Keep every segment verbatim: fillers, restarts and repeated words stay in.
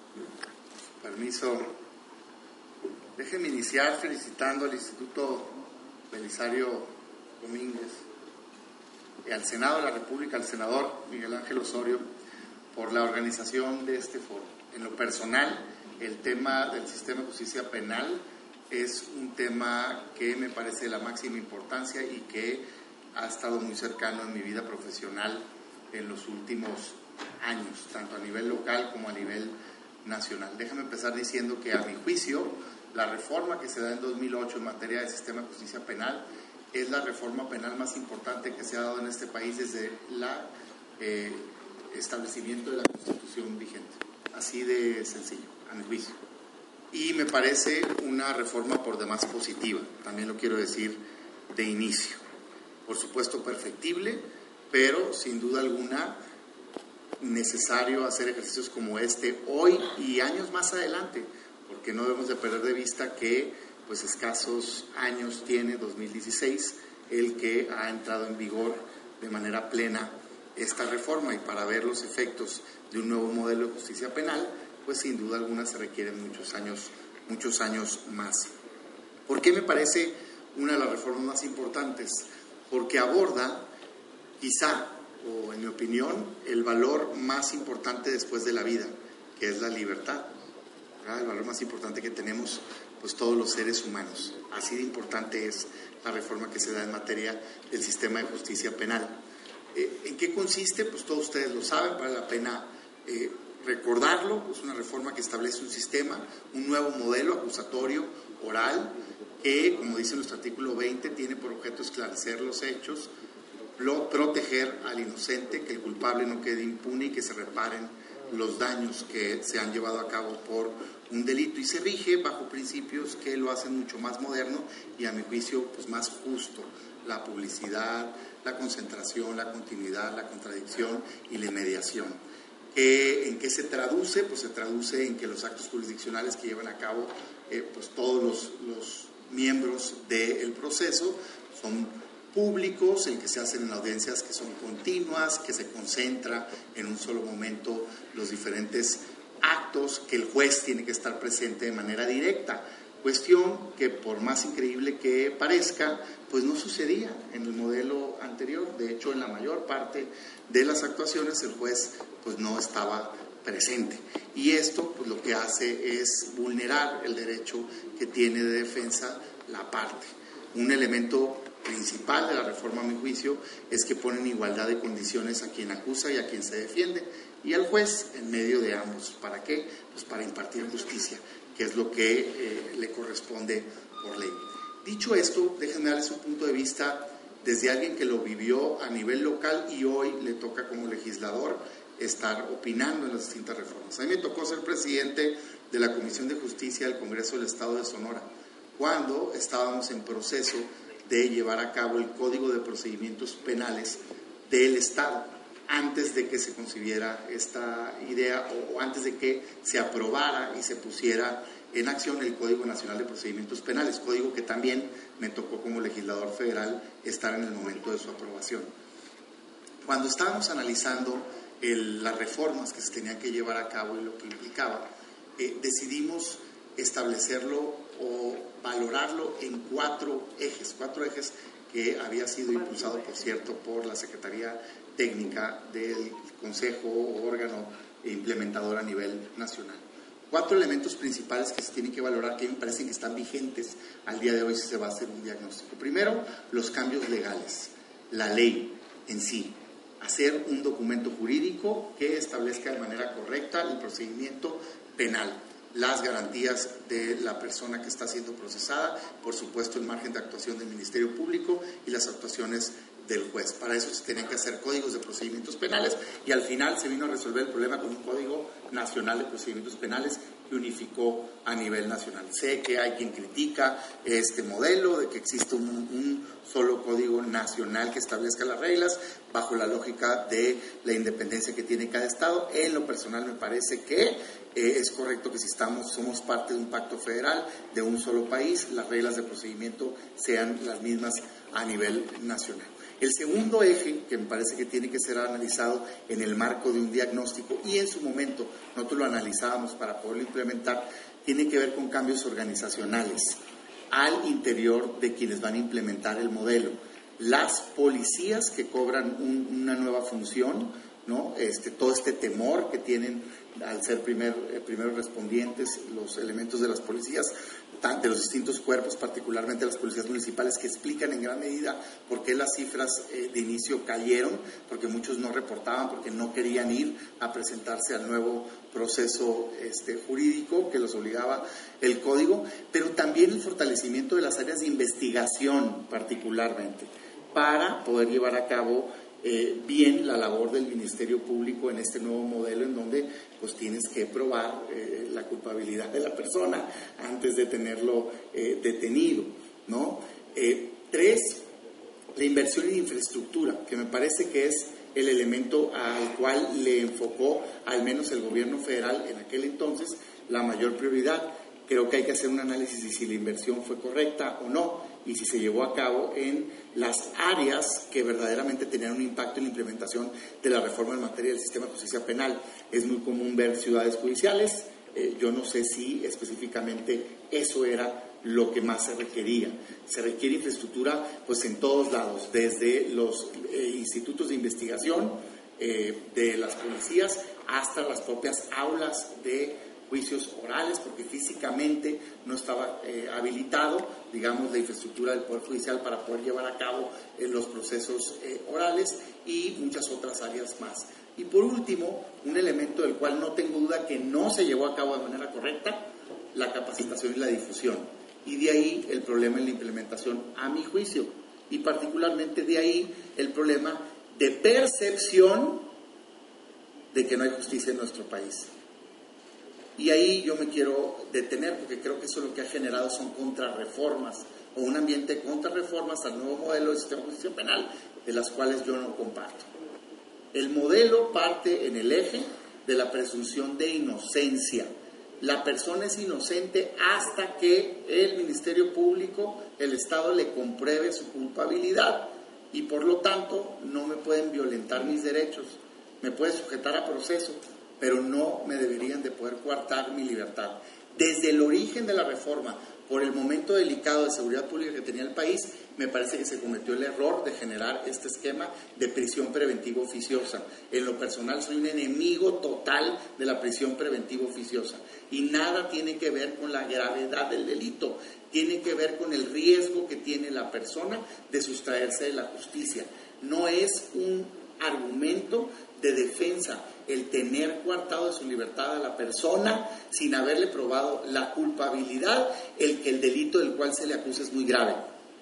Permiso. Déjenme iniciar felicitando al Instituto Belisario Domínguez y al Senado de la República, al senador Miguel Ángel Osorio, por la organización de este foro. En lo personal, el tema del sistema de justicia penal es un tema que me parece de la máxima importancia y que ha estado muy cercano en mi vida profesional en los últimos años, tanto a nivel local como a nivel nacional. Déjame empezar diciendo que, a mi juicio, la reforma que se da en dos mil ocho en materia de sistema de justicia penal es la reforma penal más importante que se ha dado en este país desde el eh, establecimiento de la Constitución vigente. Así de sencillo, a mi juicio. Y me parece una reforma por demás positiva, también lo quiero decir de inicio. Por supuesto perfectible, pero sin duda alguna necesario hacer ejercicios como este hoy y años más adelante, porque no debemos de perder de vista que pues escasos años tiene dos mil dieciséis el que ha entrado en vigor de manera plena esta reforma, y para ver los efectos de un nuevo modelo de justicia penal, pues sin duda alguna se requieren muchos años, muchos años más. ¿Por qué me parece una de las reformas más importantes? Porque aborda, quizá, o en mi opinión, el valor más importante después de la vida, que es la libertad. ¿verdad? El valor más importante que tenemos pues todos los seres humanos. Así de importante es la reforma que se da en materia del sistema de justicia penal. Eh, ¿En qué consiste? Pues todos ustedes lo saben, vale la pena eh, recordarlo. Es una reforma que establece un sistema, un nuevo modelo acusatorio oral, que, como dice nuestro artículo veinte, tiene por objeto esclarecer los hechos, proteger al inocente, que el culpable no quede impune y que se reparen los daños que se han llevado a cabo por un delito, y se rige bajo principios que lo hacen mucho más moderno y, a mi juicio, pues más justo: la publicidad, la concentración, la continuidad, la contradicción y la inmediación. Eh, ¿En qué se traduce? Pues se traduce en que los actos jurisdiccionales que llevan a cabo eh, pues todos los, los miembros del proceso son públicos, en que se hacen en audiencias que son continuas, que se concentra en un solo momento los diferentes actos, que el juez tiene que estar presente de manera directa, cuestión que, por más increíble que parezca, pues no sucedía en el modelo anterior. De hecho, en la mayor parte de las actuaciones el juez pues no estaba presente, y esto pues lo que hace es vulnerar el derecho que tiene de defensa la parte. Un elemento principal de la reforma, a mi juicio, es que pone en igualdad de condiciones a quien acusa y a quien se defiende, y al juez en medio de ambos. ¿Para qué? Pues para impartir justicia, que es lo que eh, le corresponde por ley. Dicho esto, déjenme darles un punto de vista desde alguien que lo vivió a nivel local y hoy le toca como legislador estar opinando en las distintas reformas. A mí me tocó ser presidente de la Comisión de Justicia del Congreso del Estado de Sonora, cuando estábamos en proceso de llevar a cabo el Código de Procedimientos Penales del Estado, antes de que se concibiera esta idea o, o antes de que se aprobara y se pusiera en acción el Código Nacional de Procedimientos Penales, código que también me tocó como legislador federal estar en el momento de su aprobación. Cuando estábamos analizando el, las reformas que se tenían que llevar a cabo y lo que implicaba, eh, decidimos establecerlo o valorarlo en cuatro ejes, cuatro ejes que había sido impulsado, por cierto, por la Secretaría Técnica del Consejo o órgano implementador a nivel nacional. Cuatro elementos principales que se tienen que valorar, que me parecen que están vigentes al día de hoy si se va a hacer un diagnóstico. Primero, los cambios legales, la ley en sí, hacer un documento jurídico que establezca de manera correcta el procedimiento penal, las garantías de la persona que está siendo procesada, por supuesto el margen de actuación del Ministerio Público y las actuaciones del juez. Para eso se tenían que hacer códigos de procedimientos penales, y al final se vino a resolver el problema con un Código Nacional de Procedimientos Penales que unificó a nivel nacional. Sé que hay quien critica este modelo de que existe un, un solo Código Nacional que establezca las reglas bajo la lógica de la independencia que tiene cada estado. En lo personal me parece que eh, es correcto que si estamos, somos parte de un pacto federal de un solo país, las reglas de procedimiento sean las mismas a nivel nacional. El segundo eje, que me parece que tiene que ser analizado en el marco de un diagnóstico, y en su momento nosotros lo analizábamos para poderlo implementar, tiene que ver con cambios organizacionales al interior de quienes van a implementar el modelo. Las policías que cobran un, una nueva función, ¿no? Este, todo este temor que tienen al ser primer, eh, primeros respondientes, los elementos de las policías, de los distintos cuerpos, particularmente las policías municipales, que explican en gran medida por qué las cifras eh, de inicio cayeron, porque muchos no reportaban, porque no querían ir a presentarse al nuevo proceso este, jurídico que los obligaba el código, pero también el fortalecimiento de las áreas de investigación, particularmente, para poder llevar a cabo Eh, bien la labor del Ministerio Público en este nuevo modelo, en donde pues tienes que probar eh, la culpabilidad de la persona antes de tenerlo eh, detenido, ¿no? Eh, tres, la inversión en infraestructura, que me parece que es el elemento al cual le enfocó al menos el gobierno federal en aquel entonces la mayor prioridad. Creo que hay que hacer un análisis de si la inversión fue correcta o no, y si se llevó a cabo en las áreas que verdaderamente tenían un impacto en la implementación de la reforma en materia del sistema de justicia penal. Es muy común ver ciudades judiciales, eh, yo no sé si específicamente eso era lo que más se requería. Se requiere infraestructura pues en todos lados, desde los eh, institutos de investigación eh, de las policías hasta las propias aulas de juicios orales, porque físicamente no estaba eh, habilitado, digamos, la infraestructura del Poder Judicial para poder llevar a cabo eh, los procesos eh, orales, y muchas otras áreas más. Y por último, un elemento del cual no tengo duda que no se llevó a cabo de manera correcta, la capacitación y la difusión. Y de ahí el problema en la implementación, a mi juicio, y particularmente de ahí el problema de percepción de que no hay justicia en nuestro país. Y ahí yo me quiero detener, porque creo que eso lo que ha generado son contrarreformas, o un ambiente de contrarreformas al nuevo modelo de sistema de justicia penal, de las cuales yo no comparto. El modelo parte en el eje de la presunción de inocencia. La persona es inocente hasta que el Ministerio Público, el Estado, le compruebe su culpabilidad, y por lo tanto no me pueden violentar mis derechos, me pueden sujetar a proceso, pero no me deberían de poder coartar mi libertad. Desde el origen de la reforma, por el momento delicado de seguridad pública que tenía el país, me parece que se cometió el error de generar este esquema de prisión preventiva oficiosa. En lo personal soy un enemigo total de la prisión preventiva oficiosa, y nada tiene que ver con la gravedad del delito, tiene que ver con el riesgo que tiene la persona de sustraerse de la justicia. No es un argumento de defensa el tener coartado de su libertad a la persona sin haberle probado la culpabilidad, el que el delito del cual se le acusa es muy grave.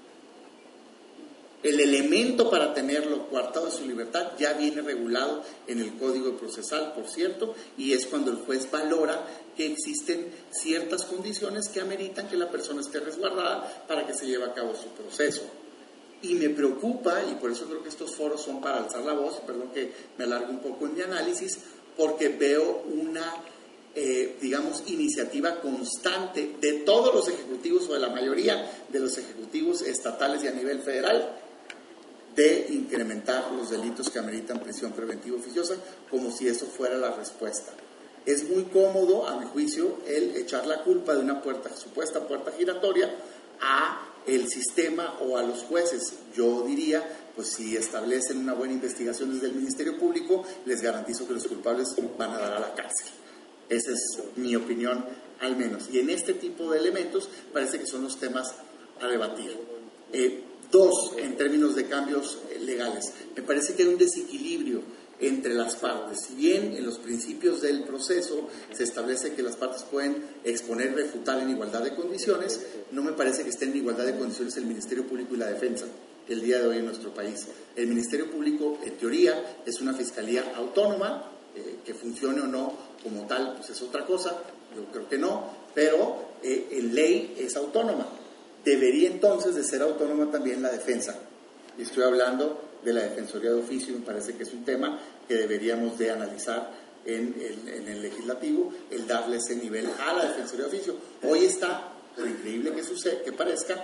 El elemento para tenerlo coartado de su libertad ya viene regulado en el Código Procesal, por cierto, y es cuando el juez valora que existen ciertas condiciones que ameritan que la persona esté resguardada para que se lleve a cabo su proceso. Y me preocupa, y por eso creo que estos foros son para alzar la voz, perdón que me alargue un poco en mi análisis, porque veo una, eh, digamos, iniciativa constante de todos los ejecutivos, o de la mayoría de los ejecutivos estatales y a nivel federal, de incrementar los delitos que ameritan prisión preventiva oficiosa, como si eso fuera la respuesta. Es muy cómodo, a mi juicio, el echar la culpa de una puerta, supuesta puerta giratoria a el sistema o a los jueces. Yo diría, pues si establecen una buena investigación desde el Ministerio Público, les garantizo que los culpables van a dar a la cárcel. Esa es mi opinión, al menos. Y en este tipo de elementos parece que son los temas a debatir. Eh, dos, en términos de cambios legales, me parece que hay un desequilibrio entre las partes. Si bien en los principios del proceso se establece que las partes pueden exponer y refutar en igualdad de condiciones, no me parece que estén en igualdad de condiciones el Ministerio Público y la defensa el día de hoy en nuestro país. El Ministerio Público, en teoría, es una fiscalía autónoma, eh, que funcione o no como tal, pues es otra cosa, yo creo que no, pero eh, en ley es autónoma. Debería entonces de ser autónoma también la defensa. Y estoy hablando de la Defensoría de Oficio, me parece que es un tema que deberíamos de analizar en el, en el legislativo, el darle ese nivel a la Defensoría de Oficio. Hoy está, por increíble que suceda, que parezca,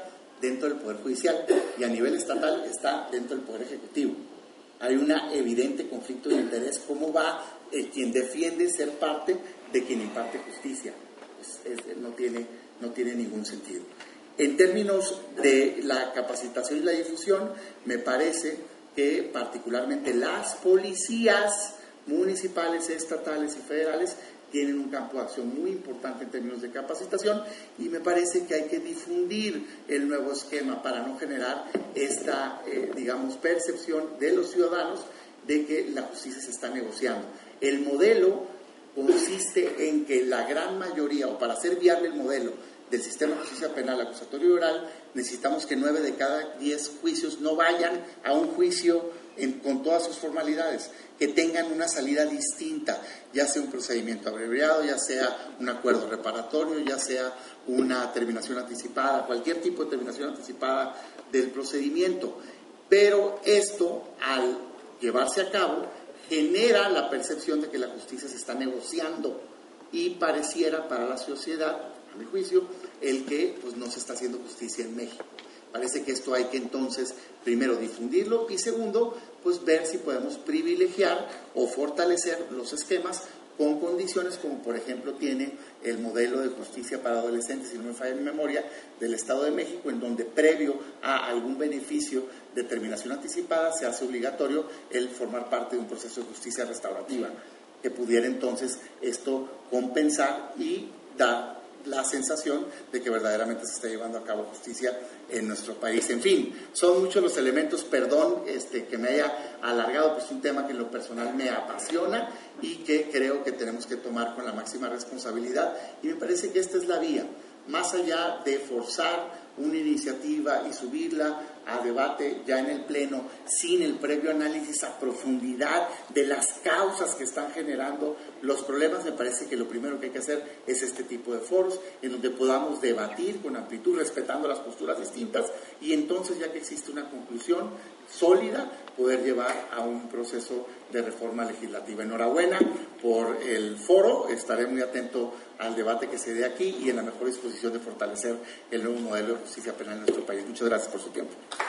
dentro del Poder Judicial y a nivel estatal está dentro del Poder Ejecutivo. Hay un evidente conflicto de interés. ¿Cómo va eh, quien defiende ser parte de quien imparte justicia? Pues, es, no, tiene, no tiene ningún sentido. En términos de la capacitación y la difusión, me parece que particularmente las policías municipales, estatales y federales tienen un campo de acción muy importante en términos de capacitación, y me parece que hay que difundir el nuevo esquema para no generar esta, eh, digamos, percepción de los ciudadanos de que la justicia se está negociando. El modelo consiste en que la gran mayoría, o para hacer viable el modelo del sistema de justicia penal acusatorio y oral, necesitamos que nueve de cada diez juicios no vayan a un juicio en, con todas sus formalidades, que tengan una salida distinta, ya sea un procedimiento abreviado, ya sea un acuerdo reparatorio, ya sea una terminación anticipada, cualquier tipo de terminación anticipada del procedimiento. Pero esto, al llevarse a cabo, genera la percepción de que la justicia se está negociando, y pareciera para la sociedad, a mi juicio, el que pues, no se está haciendo justicia en México. Parece que esto hay que entonces, primero, difundirlo, y segundo, pues ver si podemos privilegiar o fortalecer los esquemas con condiciones como, por ejemplo, tiene el modelo de justicia para adolescentes, si no me falla mi memoria, del Estado de México, en donde previo a algún beneficio de terminación anticipada se hace obligatorio el formar parte de un proceso de justicia restaurativa, que pudiera entonces esto compensar y dar la sensación de que verdaderamente se está llevando a cabo justicia en nuestro país. En fin, son muchos los elementos, perdón este, que me haya alargado, pues es un tema que en lo personal me apasiona y que creo que tenemos que tomar con la máxima responsabilidad, y me parece que esta es la vía, más allá de forzar una iniciativa y subirla a debate ya en el Pleno sin el previo análisis a profundidad de las causas que están generando los problemas. Me parece que lo primero que hay que hacer es este tipo de foros en donde podamos debatir con amplitud, respetando las posturas distintas, y entonces, ya que existe una conclusión sólida, poder llevar a un proceso de reforma legislativa. Enhorabuena por el foro, estaré muy atento al debate que se dé aquí y en la mejor disposición de fortalecer el nuevo modelo de justicia penal en nuestro país. Muchas gracias por su tiempo.